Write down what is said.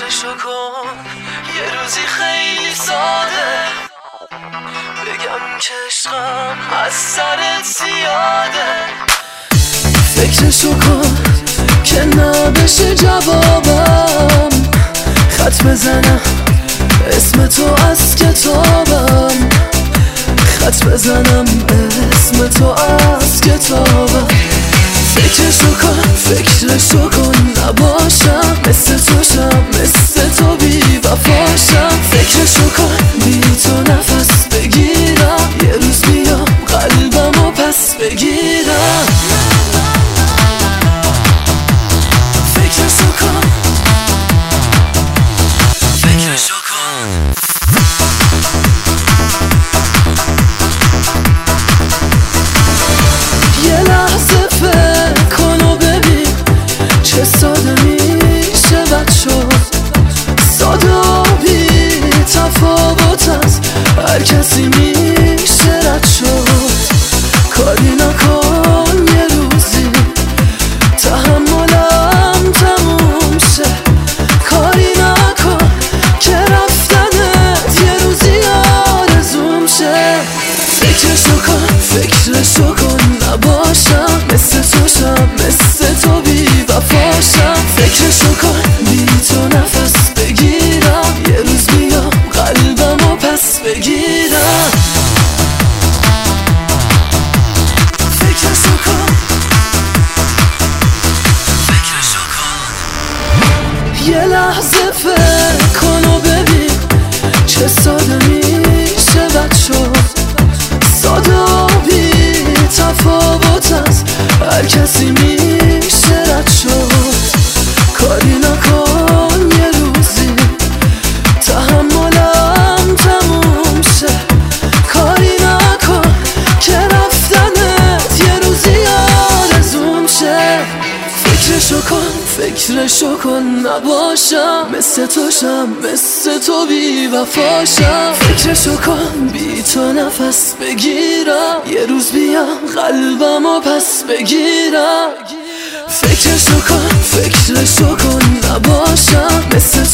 فکرشو کن یه روزی خیلی ساده بگم که عشقم از سرت زیاده. فکرشو کن که نبشه جوابم، خط بزنم اسم تو از کتابم، خط بزنم اسم تو از کتابم. فکرشو کن فکرشو کن نباشم مثل تو شم، مثل تو بی وفاشم. فکرشو کن بی تو نفس بگیرم، یه روز بیام قلبمو پس بگیرم. فکرشو کن فکرشو کن یه لحظه فکر کن و ببین چه ساده میشه بد شد، ساده و بی تفاوت از هر کسی میشه رد شد. کاری نکن یه روزی تحملم تموم شه، کاری نکن که رفتنت یه روزی آرزوم شه. فکرشو کن فکرشو کن نباشم مثل تو شم، مثل تو بی وفاشم. فکرشو کن بی تو نفس بگیرم، یه روز بیام قلبمو پس بگیرم. فکرشو کن فکرشو کن یه لحظه فکر کن و ببین چه ساده میشه بد شد، ساده و بی تفاوت از هر کسی میشه رد شد. کاری نکن یه روزی تحملم تموم شه، کاری نکن که رفتنت یه روزی آرزوم شه. فکرشو کن فکرشو کن نباشم مثل تو شم، مثل تو بی وفاشم. فکرشو کن بی تو نفس بگیرم، یه روز بیام قلبمو پس بگیرم. فکرشو کن فکرشو کن نباشم مثل